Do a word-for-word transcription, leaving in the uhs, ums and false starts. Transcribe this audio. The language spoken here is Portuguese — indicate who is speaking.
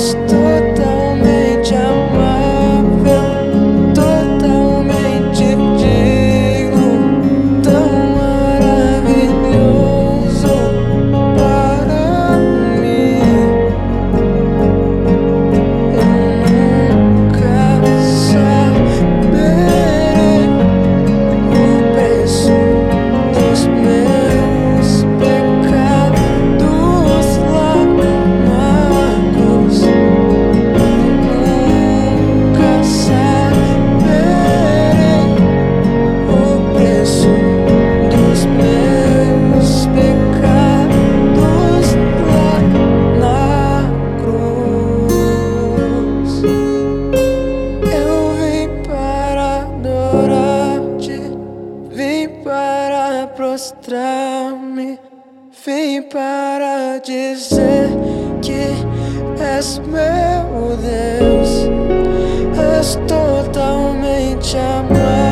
Speaker 1: És totalmente amável, totalmente digno, tão maravilhoso para mim. Eu nunca saberei o preço dos meus pecados lá na cruz. Eu nunca saberei o preço dos meus pecados lá na cruz. Eu vim para adorar-te, vim para prostrar-me, vim para dizer que és meu Deus, és totalmente amável.